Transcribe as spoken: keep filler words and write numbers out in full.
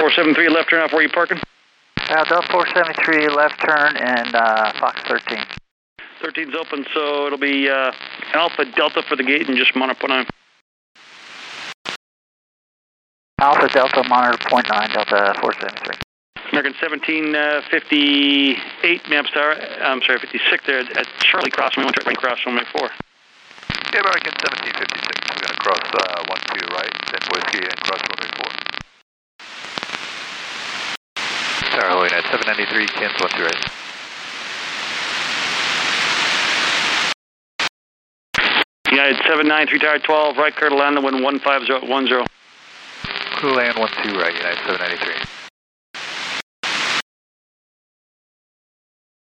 four seven three left turn off, where you parking? Uh, Delta four seventy-three left turn and uh, Fox thirteen. thirteen's open, so it'll be uh, Alpha Delta for the gate and just monitor point nine. Alpha Delta monitor point nine, Delta four seventy-three. American seventeen fifty-eight, Maps Tower, I'm sorry, fifty-six there at Charlie Cross, we want to cross runway four. Yeah, American seventeen fifty-six, we're going to cross uh, one two right, then Whiskey and cross runway four. Tower Hawaiian at seven ninety-three, Kins one two right. United seven nine three Tower twelve, right, clear to land the wind one five zero one zero. Cool land one two right, United seven ninety-three.